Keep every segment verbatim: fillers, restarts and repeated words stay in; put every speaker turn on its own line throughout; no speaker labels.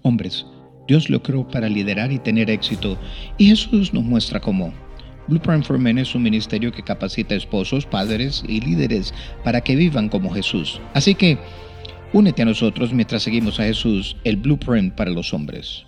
Hombres, Dios lo creó para liderar y tener éxito, y Jesús nos muestra cómo. Blueprint for Men es un ministerio que capacita a esposos, padres y líderes para que vivan como Jesús. Así que, únete a nosotros mientras seguimos a Jesús, el Blueprint para los hombres.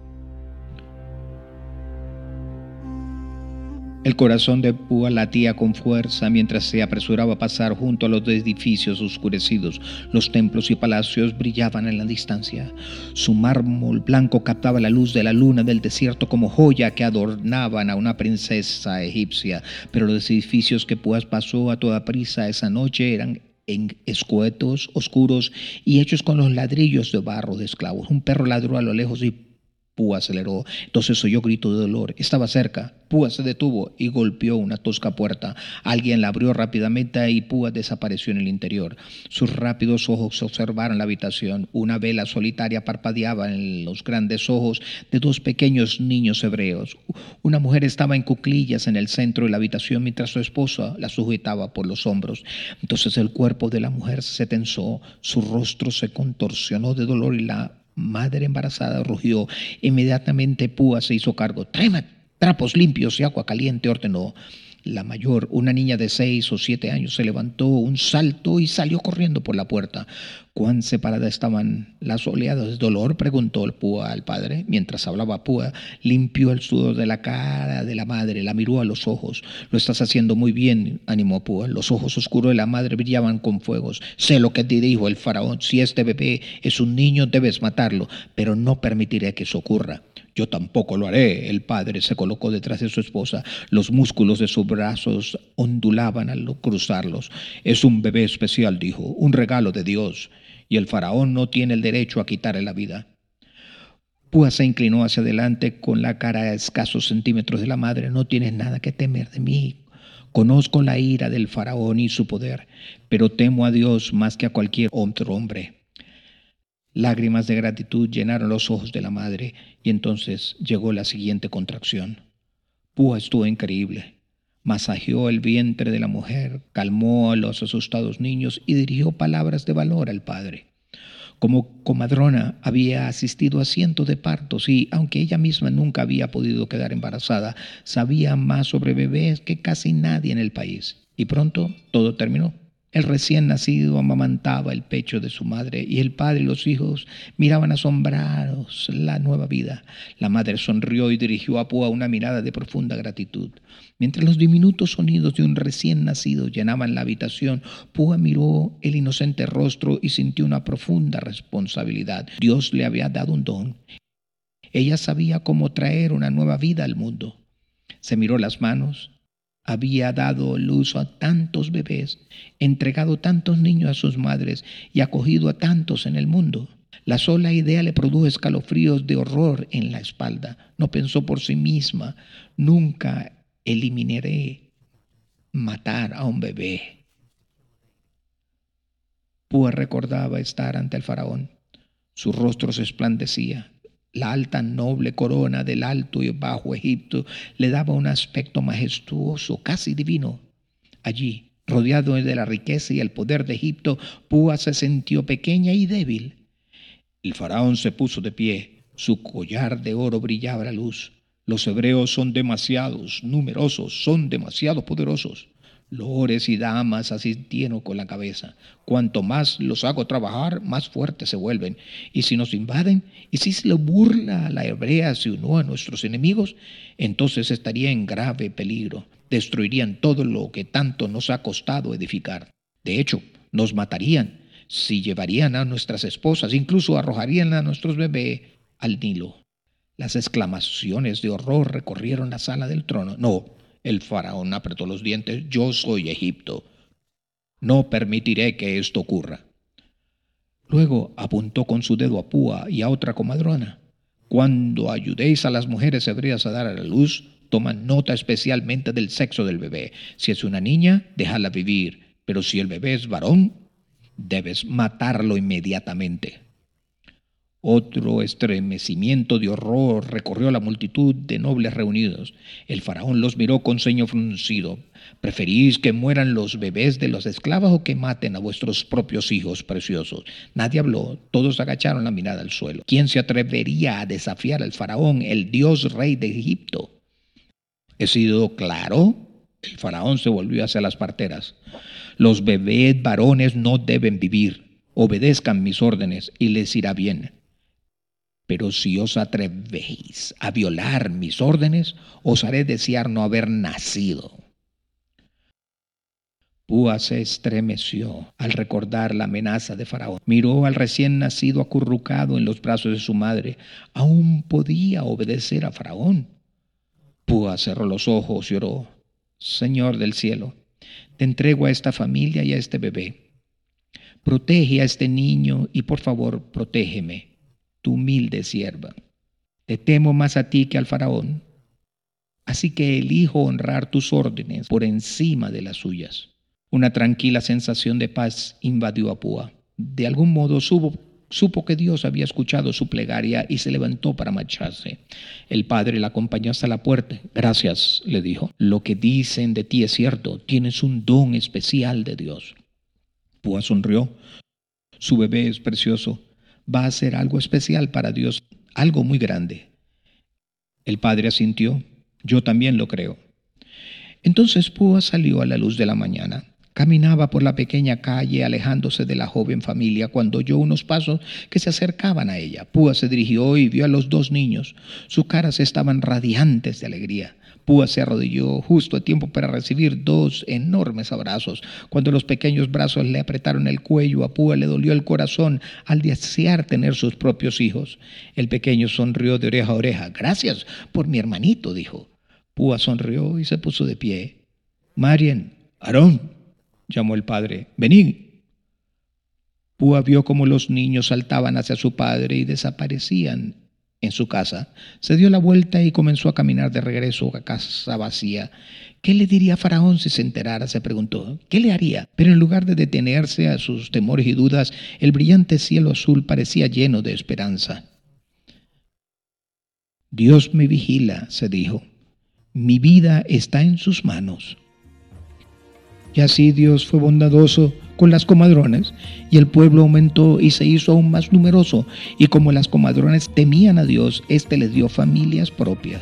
El corazón de Púa latía con fuerza mientras se apresuraba a pasar junto a los edificios oscurecidos. Los templos y palacios brillaban en la distancia. Su mármol blanco captaba la luz de la luna del desierto como joya que adornaban a una princesa egipcia. Pero los edificios que Púa pasó a toda prisa esa noche eran en escuetos, oscuros y hechos con los ladrillos de barro de esclavos. Un perro ladró a lo lejos y Púa aceleró. Entonces oyó grito de dolor. Estaba cerca. Púa se detuvo y golpeó una tosca puerta. Alguien la abrió rápidamente y Púa desapareció en el interior. Sus rápidos ojos observaron la habitación. Una vela solitaria parpadeaba en los grandes ojos de dos pequeños niños hebreos. Una mujer estaba en cuclillas en el centro de la habitación mientras su esposa la sujetaba por los hombros. Entonces el cuerpo de la mujer se tensó, su rostro se contorsionó de dolor y la madre embarazada rugió. Inmediatamente Púa se hizo cargo. «Tráeme trapos limpios y agua caliente», ordenó. La mayor, una niña de seis o siete años, se levantó un salto y salió corriendo por la puerta. «¿Cuán separadas estaban las oleadas de dolor?», preguntó Púa al padre. Mientras hablaba, Púa limpió el sudor de la cara de la madre, la miró a los ojos. «Lo estás haciendo muy bien», animó Púa. Los ojos oscuros de la madre brillaban con fuegos. «Sé lo que te dijo el faraón. Si este bebé es un niño, debes matarlo, pero no permitiré que eso ocurra». «Yo tampoco lo haré». El padre se colocó detrás de su esposa. Los músculos de sus brazos ondulaban al cruzarlos. «Es un bebé especial», dijo, «un regalo de Dios, y el faraón no tiene el derecho a quitarle la vida». Púa se inclinó hacia adelante con la cara a escasos centímetros de la madre. «No tienes nada que temer de mí. Conozco la ira del faraón y su poder, pero temo a Dios más que a cualquier otro hombre». Lágrimas de gratitud llenaron los ojos de la madre y entonces llegó la siguiente contracción. Púa estuvo increíble. Masajeó el vientre de la mujer, calmó a los asustados niños y dirigió palabras de valor al padre. Como comadrona había asistido a cientos de partos y, aunque ella misma nunca había podido quedar embarazada, sabía más sobre bebés que casi nadie en el país. Y pronto todo terminó. El recién nacido amamantaba el pecho de su madre y el padre y los hijos miraban asombrados la nueva vida. La madre sonrió y dirigió a Púa una mirada de profunda gratitud. Mientras los diminutos sonidos de un recién nacido llenaban la habitación, Púa miró el inocente rostro y sintió una profunda responsabilidad. Dios le había dado un don. Ella sabía cómo traer una nueva vida al mundo. Se miró las manos. Había dado luz a tantos bebés, entregado tantos niños a sus madres y acogido a tantos en el mundo. La sola idea le produjo escalofríos de horror en la espalda. No pensó por sí misma, nunca eliminaré matar a un bebé. Púa recordaba estar ante el faraón. Su rostro se esplandecía. La alta noble corona del Alto y Bajo Egipto le daba un aspecto majestuoso, casi divino. Allí, rodeado de la riqueza y el poder de Egipto, Púa se sintió pequeña y débil. El faraón se puso de pie. Su collar de oro brillaba a la luz. «Los hebreos son demasiados numerosos, son demasiado poderosos». Lores y damas asintieron con la cabeza. «Cuanto más los hago trabajar, más fuertes se vuelven. Y si nos invaden, y si se le burla a la hebrea se unió a nuestros enemigos, entonces estaría en grave peligro. Destruirían todo lo que tanto nos ha costado edificar. De hecho, nos matarían. Si llevarían a nuestras esposas, incluso arrojarían a nuestros bebés al Nilo». Las exclamaciones de horror recorrieron la sala del trono. «No». El faraón apretó los dientes. «Yo soy Egipto. No permitiré que esto ocurra». Luego apuntó con su dedo a Púa y a otra comadrona. «Cuando ayudéis a las mujeres hebreas a dar a la luz, toma nota especialmente del sexo del bebé. Si es una niña, déjala vivir. Pero si el bebé es varón, debes matarlo inmediatamente». Otro estremecimiento de horror recorrió la multitud de nobles reunidos. El faraón los miró con ceño fruncido. ¿Preferís que mueran los bebés de los esclavos o que maten a vuestros propios hijos preciosos? Nadie habló, todos agacharon la mirada al suelo. ¿Quién se atrevería a desafiar al faraón, el dios rey de Egipto? ¿He sido claro? El faraón se volvió hacia las parteras. Los bebés varones no deben vivir. Obedezcan mis órdenes y les irá bien. Pero si os atrevéis a violar mis órdenes, os haré desear no haber nacido. Púa se estremeció al recordar la amenaza de Faraón. Miró al recién nacido acurrucado en los brazos de su madre. Aún podía obedecer a Faraón. Púa cerró los ojos y oró. Señor del cielo, te entrego a esta familia y a este bebé. Protege a este niño y por favor protégeme, tu humilde sierva. Te temo más a ti que al faraón, así que elijo honrar tus órdenes por encima de las suyas. Una tranquila sensación de paz invadió a Púa. De algún modo supo, supo que Dios había escuchado su plegaria y se levantó para marcharse. El padre la acompañó hasta la puerta. Gracias, le dijo. Lo que dicen de ti es cierto. Tienes un don especial de Dios. Púa sonrió. Su bebé es precioso. Va a ser algo especial para Dios, algo muy grande. El padre asintió. Yo también lo creo. Entonces Púa salió a la luz de la mañana. Caminaba por la pequeña calle alejándose de la joven familia cuando oyó unos pasos que se acercaban a ella. Púa se dirigió y vio a los dos niños. Sus caras estaban radiantes de alegría. Púa se arrodilló justo a tiempo para recibir dos enormes abrazos. Cuando los pequeños brazos le apretaron el cuello, a Púa le dolió el corazón al desear tener sus propios hijos. El pequeño sonrió de oreja a oreja. Gracias por mi hermanito, dijo. Púa sonrió y se puso de pie. Marien, Aarón, llamó el padre. Venid. Púa vio cómo los niños saltaban hacia su padre y desaparecían en su casa. Se dio la vuelta y comenzó a caminar de regreso a casa vacía. ¿Qué le diría Faraón si se enterara?, se preguntó. ¿Qué le haría? Pero en lugar de detenerse a sus temores y dudas, el brillante cielo azul parecía lleno de esperanza. Dios me vigila, se dijo. Mi vida está en sus manos. Y así Dios fue bondadoso con las comadronas, y el pueblo aumentó y se hizo aún más numeroso, y como las comadronas temían a Dios, éste les dio familias propias.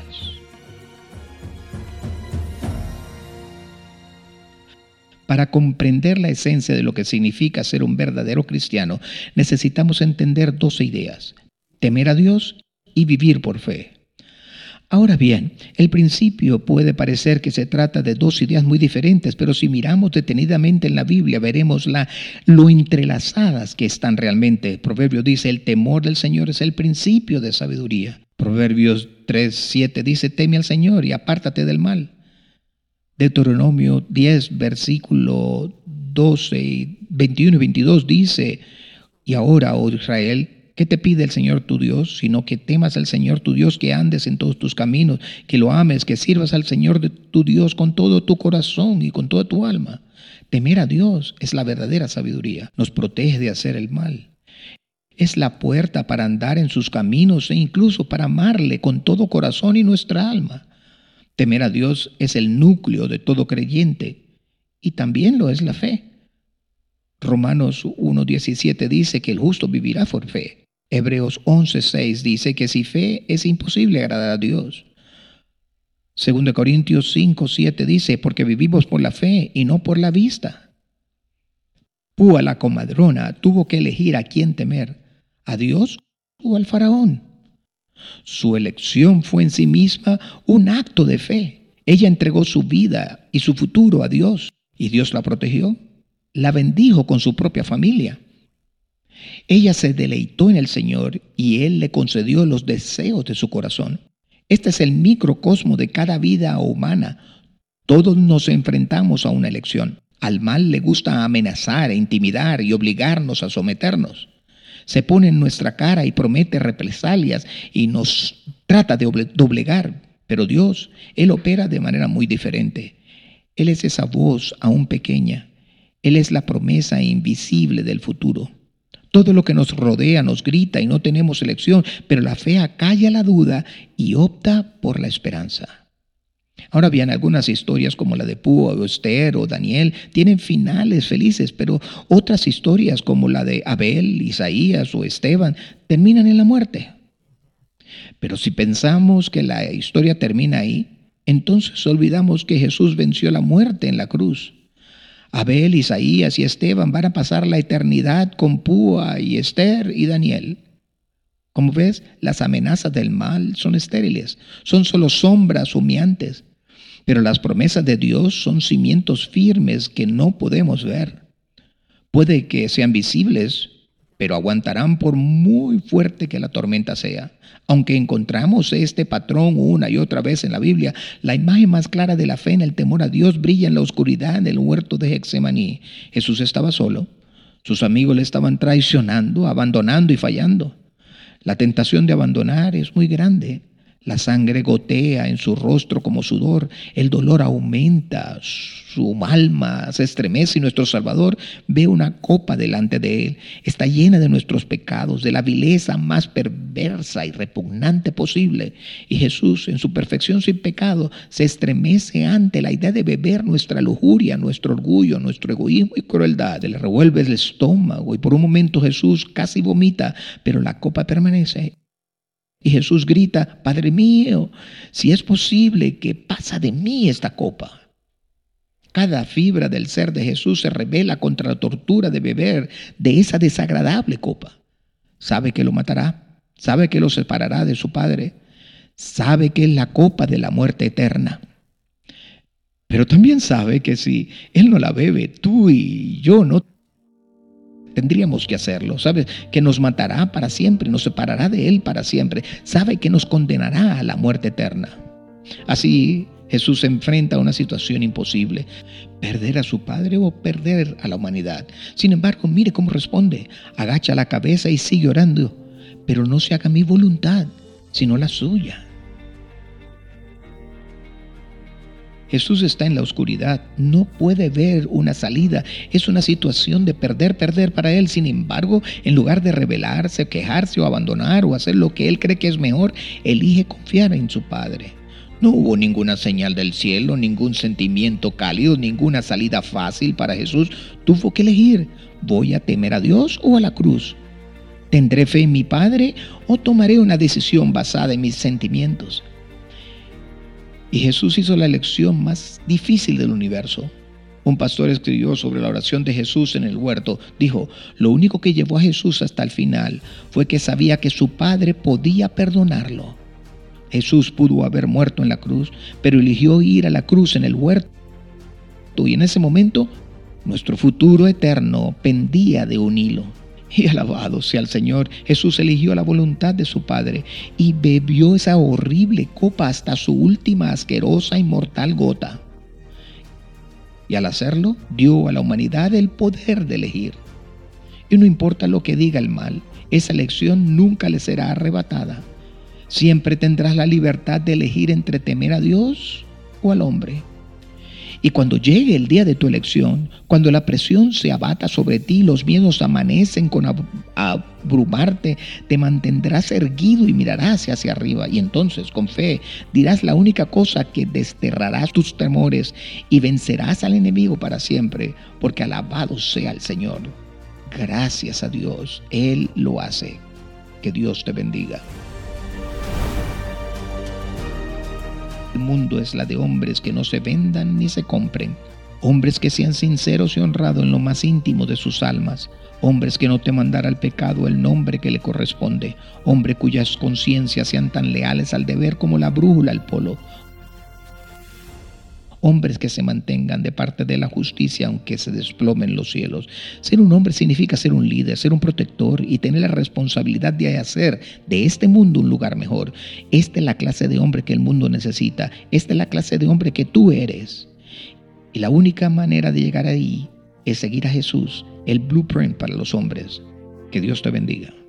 Para comprender la esencia de lo que significa ser un verdadero cristiano, necesitamos entender dos ideas: temer a Dios y vivir por fe. Ahora bien, el principio puede parecer que se trata de dos ideas muy diferentes, pero si miramos detenidamente en la Biblia, veremos la, lo entrelazadas que están realmente. Proverbios dice, el temor del Señor es el principio de sabiduría. Proverbios tres, siete dice, teme al Señor y apártate del mal. Deuteronomio diez, versículo doce, veintiuno y veintidós dice, y ahora, oh Israel, ¿qué te pide el Señor tu Dios? Sino que temas al Señor tu Dios, que andes en todos tus caminos, que lo ames, que sirvas al Señor de tu Dios con todo tu corazón y con toda tu alma. Temer a Dios es la verdadera sabiduría. Nos protege de hacer el mal. Es la puerta para andar en sus caminos e incluso para amarle con todo corazón y nuestra alma. Temer a Dios es el núcleo de todo creyente y también lo es la fe. Romanos uno diecisiete dice que el justo vivirá por fe. Hebreos once seis dice que sin fe es imposible agradar a Dios. Segundo Corintios cinco siete dice, porque vivimos por la fe y no por la vista. Púa, la comadrona, tuvo que elegir a quién temer, a Dios o al faraón. Su elección fue en sí misma un acto de fe. Ella entregó su vida y su futuro a Dios, y Dios la protegió, la bendijo con su propia familia. Ella se deleitó en el Señor y Él le concedió los deseos de su corazón. Este es el microcosmo de cada vida humana. Todos nos enfrentamos a una elección. Al mal le gusta amenazar, intimidar y obligarnos a someternos. Se pone en nuestra cara y promete represalias y nos trata de doblegar. Pero Dios, Él opera de manera muy diferente. Él es esa voz aún pequeña. Él es la promesa invisible del futuro. Todo lo que nos rodea nos grita y no tenemos elección, pero la fe acalla la duda y opta por la esperanza. Ahora bien, algunas historias como la de Púa o Esther o Daniel tienen finales felices, pero otras historias como la de Abel, Isaías o Esteban terminan en la muerte. Pero si pensamos que la historia termina ahí, entonces olvidamos que Jesús venció la muerte en la cruz. Abel, Isaías y Esteban van a pasar la eternidad con Púa y Esther y Daniel. Como ves, las amenazas del mal son estériles, son solo sombras humeantes, pero las promesas de Dios son cimientos firmes que no podemos ver. Puede que sean visibles, pero aguantarán por muy fuerte que la tormenta sea. Aunque encontramos este patrón una y otra vez en la Biblia, la imagen más clara de la fe en el temor a Dios brilla en la oscuridad del huerto de Getsemaní. Jesús estaba solo. Sus amigos le estaban traicionando, abandonando y fallando. La tentación de abandonar es muy grande. La sangre gotea en su rostro como sudor, el dolor aumenta, su alma se estremece y nuestro Salvador ve una copa delante de él. Está llena de nuestros pecados, de la vileza más perversa y repugnante posible. Y Jesús, en su perfección sin pecado, se estremece ante la idea de beber nuestra lujuria, nuestro orgullo, nuestro egoísmo y crueldad. Le revuelve el estómago y por un momento Jesús casi vomita, pero la copa permanece. Y Jesús grita: Padre mío, si es posible, que pasa de mí esta copa. Cada fibra del ser de Jesús se rebela contra la tortura de beber de esa desagradable copa. Sabe que lo matará, sabe que lo separará de su Padre, sabe que es la copa de la muerte eterna. Pero también sabe que si Él no la bebe, tú y yo no tendríamos que hacerlo. Sabe que nos matará para siempre, nos separará de Él para siempre. Sabe que nos condenará a la muerte eterna. Así Jesús se enfrenta a una situación imposible: perder a su Padre o perder a la humanidad. Sin embargo, mire cómo responde. Agacha la cabeza y sigue orando: pero no se haga mi voluntad, sino la suya. Jesús está en la oscuridad, no puede ver una salida, es una situación de perder, perder para Él. Sin embargo, en lugar de rebelarse, quejarse o abandonar o hacer lo que Él cree que es mejor, elige confiar en su Padre. No hubo ninguna señal del cielo, ningún sentimiento cálido, ninguna salida fácil para Jesús. Tuvo que elegir: ¿voy a temer a Dios o a la cruz? ¿Tendré fe en mi Padre o tomaré una decisión basada en mis sentimientos? Y Jesús hizo la elección más difícil del universo. Un pastor escribió sobre la oración de Jesús en el huerto. Dijo: lo único que llevó a Jesús hasta el final fue que sabía que su Padre podía perdonarlo. Jesús pudo haber muerto en la cruz, pero eligió ir a la cruz en el huerto. Y en ese momento, nuestro futuro eterno pendía de un hilo. Y alabado sea el Señor, Jesús eligió la voluntad de su Padre y bebió esa horrible copa hasta su última asquerosa y mortal gota. Y al hacerlo, dio a la humanidad el poder de elegir. Y no importa lo que diga el mal, esa elección nunca le será arrebatada. Siempre tendrás la libertad de elegir entre temer a Dios o al hombre. Y cuando llegue el día de tu elección, cuando la presión se abata sobre ti, los miedos amanecen con ab- abrumarte, te mantendrás erguido y mirarás hacia arriba. Y entonces, con fe, dirás la única cosa que desterrarás tus temores y vencerás al enemigo para siempre, porque alabado sea el Señor. Gracias a Dios, Él lo hace. Que Dios te bendiga. El mundo es la de hombres que no se vendan ni se compren, hombres que sean sinceros y honrados en lo más íntimo de sus almas, hombres que no teman dar al pecado el nombre que le corresponde, hombres cuyas conciencias sean tan leales al deber como la brújula al polo, hombres que se mantengan de parte de la justicia aunque se desplomen los cielos. Ser un hombre significa ser un líder, ser un protector y tener la responsabilidad de hacer de este mundo un lugar mejor. Esta es la clase de hombre que el mundo necesita. Esta es la clase de hombre que tú eres. Y la única manera de llegar ahí es seguir a Jesús, el blueprint para los hombres. Que Dios te bendiga.